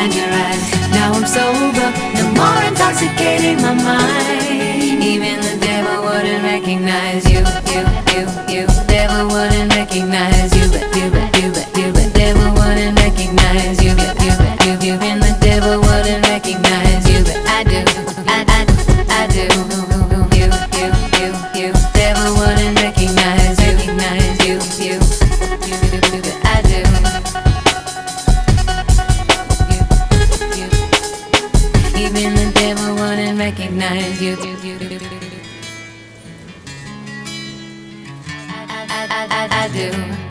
behind your eyes. Now I'm sober, no more intoxicating my mind. Even the devil wouldn't recognize you. Devil wouldn't recognize you, but devil wouldn't recognize you. Even the devil wouldn't recognize you, but I do. I do. Devil wouldn't recognize you. But I do. Even the devil wouldn't recognize you. I do.